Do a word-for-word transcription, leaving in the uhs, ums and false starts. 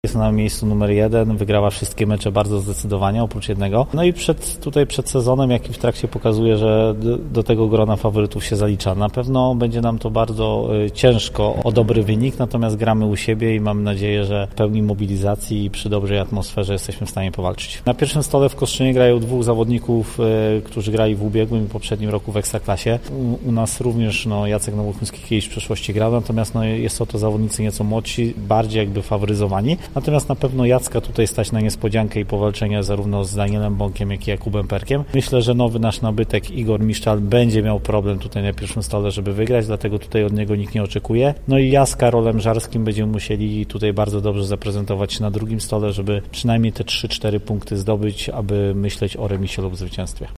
Jest na miejscu numer jeden, wygrała wszystkie mecze bardzo zdecydowanie, oprócz jednego. No i przed, tutaj przed sezonem, jak i w trakcie pokazuje, że do, do tego grona faworytów się zalicza. Na pewno będzie nam to bardzo y, ciężko o dobry wynik, natomiast gramy u siebie i mam nadzieję, że w pełni mobilizacji i przy dobrej atmosferze jesteśmy w stanie powalczyć. Na pierwszym stole w Kostrzynie grają dwóch zawodników, y, którzy grali w ubiegłym i poprzednim roku w Ekstraklasie. U, u nas również no, Jacek Nowotny kiedyś w przeszłości grał, natomiast no, jest to, to zawodnicy nieco młodsi, bardziej jakby faworyzowani. Natomiast na pewno Jacka tutaj stać na niespodziankę i powalczenie zarówno z Danielem Bąkiem, jak i Jakubem Perkiem. Myślę, że nowy nasz nabytek Igor Miszczal będzie miał problem tutaj na pierwszym stole, żeby wygrać, dlatego tutaj od niego nikt nie oczekuje. No i ja z Karolem Żarskim będziemy musieli tutaj bardzo dobrze zaprezentować się na drugim stole, żeby przynajmniej te trzy cztery punkty zdobyć, aby myśleć o remisie lub zwycięstwie.